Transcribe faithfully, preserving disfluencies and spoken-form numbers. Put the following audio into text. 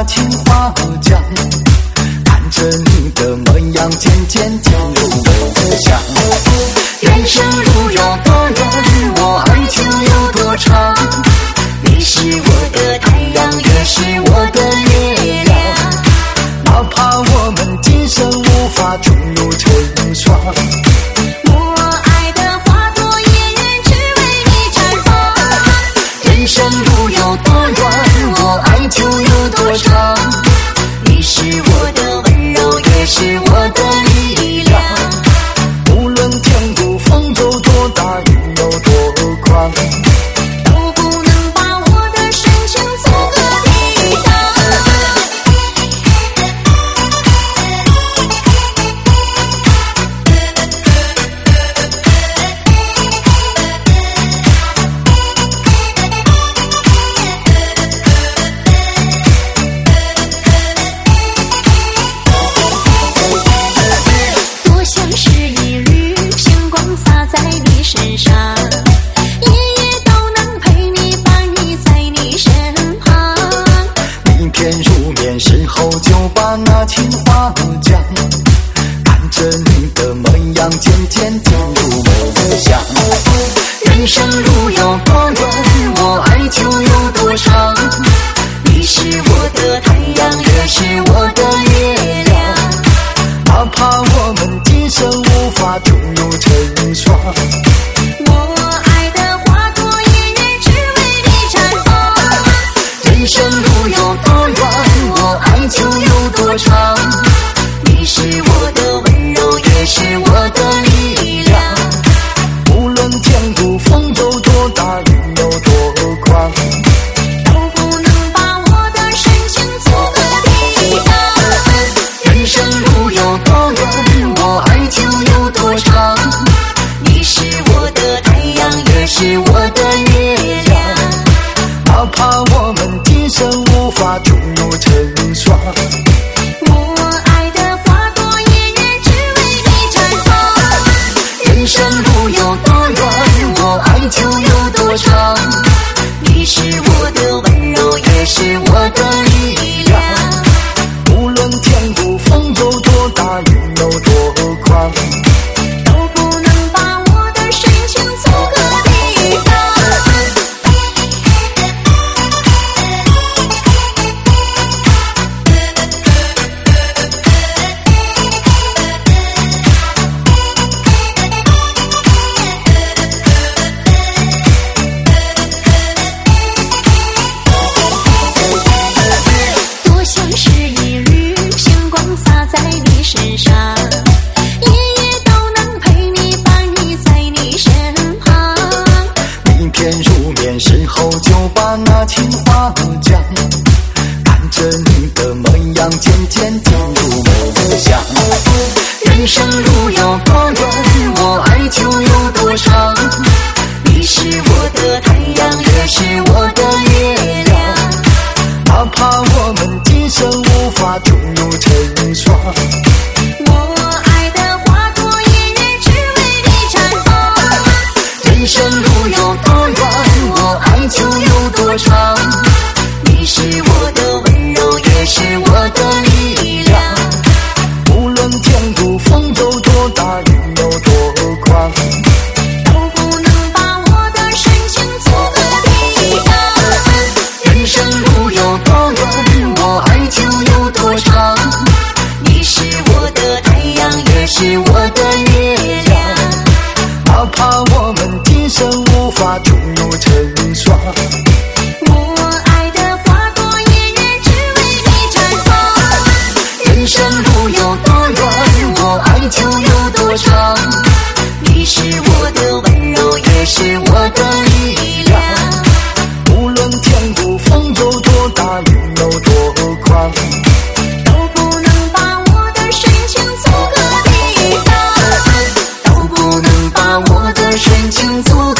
青花江，看着你的模样渐渐进入梦乡。人生路有多远，我爱就有多长。你是我的太阳，也是我的月亮。哪怕我们今生无法终入成双， 我爱的花朵也只为你绽放。 人生路有多远，我爱就有多长。 你是我的温柔，也是我的力量。 无论天不风走多大，雨有多宽， 都不能把我的深情做个抵挡。多像是一缕星光洒在你身上，夜夜都能陪你，伴你在你身旁。 明天入眠时候就把那青花江，看着你的模样渐渐进入梦乡。人生路有多远，我爱就有多长。 你是我的太阳，也是我的月亮。 哪怕我们今生无法终入成双， 我爱的花朵也只为你绽放。 人生路有多远，我爱就有多长。 你是我的温柔，也是我的力量。 无论天不风走多大，雨有多宽， 都不能把我的深情做个抵挡。 人生路有多远，我爱就有多长。 你是我的太阳，也是我的月亮。 哪怕我们今生无法终入成双， 我爱的花朵也只为你绽放。 人生路有多远，我爱就有多长。 你是我的温柔，也是我的力量。 无论天不风走多大，雨有多宽， 都不能把我的深情做个抵挡。多像是一缕星光洒在你身上，夜夜都能陪你，伴你在你身旁。 明天入眠时候就把那青花江，看着你的模样渐渐进入梦乡。人生路有多远，我爱就有多长。 你是我的太阳，也是我的月亮。 哪怕我们今生无法终入成双， 我爱的花朵也只为你绽放。 人生路有多远，我爱就有多长。 你是我的温柔，也是我的力量。 无论天不风走多大，雨有多宽， 都不能把我的深情做个抵挡。 人生路有多远，我爱就有多长。 你是我的太阳，也是我的月亮。 哪怕我们今生无法终入成双， 我爱的花朵也只为你绽放。 人生路有多远，我爱就有多长。 你是我的温柔，也是我的力量。 无论天不风走多大，雨有多宽， 都不能把我的深情做个抵挡。 都不能把我的深情做